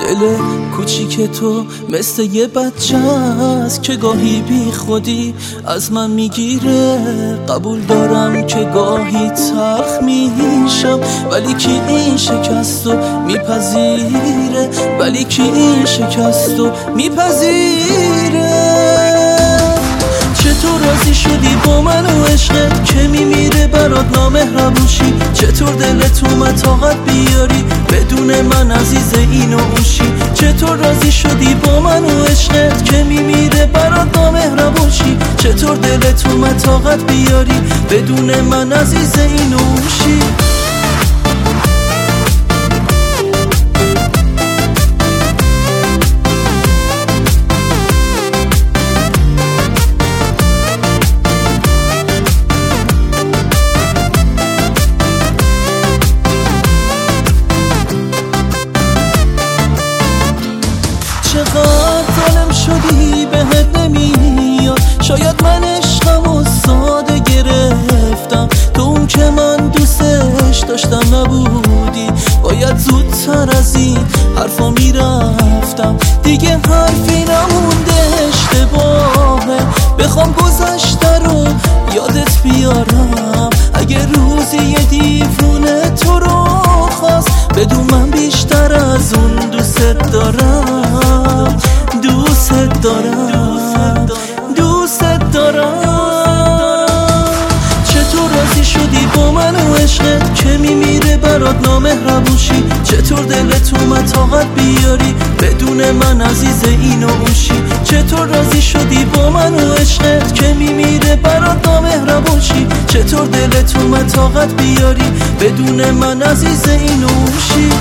دل کوچیک تو مثل یه بچه است که گاهی بی خودی از من میگیره. قبول دارم که گاهی تلخ میشم، ولی کی این شکستو میپذیره؟ ولی کی این شکستو میپذیره؟ چطور راضی شدی با من و عشقت که میمیره برات نامهربونشی؟ چطور دلت اومد طاقت بیاری بدون من عزیز اینو اونشی؟ چطور راضی شدی با من و عشقت که میمیره برات نامهربونشی؟ چطور دلت اومد طاقت بیاری بدون من عزیز اینو اونشی؟ چقدر ظالم شدی بهت نمیاد، شاید من عشقمو ساده گرفتم، تو اون که من دوستش داشتم نبودی. باید زودتر از این حرفا میرفتم، دیگه حرفی نمونده اشتباهه. بخوام گذشته رو یادت بیارم، اگه روزی یه دیوونه تو رو خواست بدون من بیشتر از اون دوست دارم، دوست دارم، دوست دارم. چطور راضی شدی با من و عشقت که میمیره برات نامهربونشی؟ چطور دلت اومد طاقت بیاری بدون من عزیز اینو اونشی؟ چطور راضی شدی با من و عشقت که میمیره برات نامهربونشی؟ چطور دلت اومد طاقت بیاری بدون من عزیز اینو اونشی؟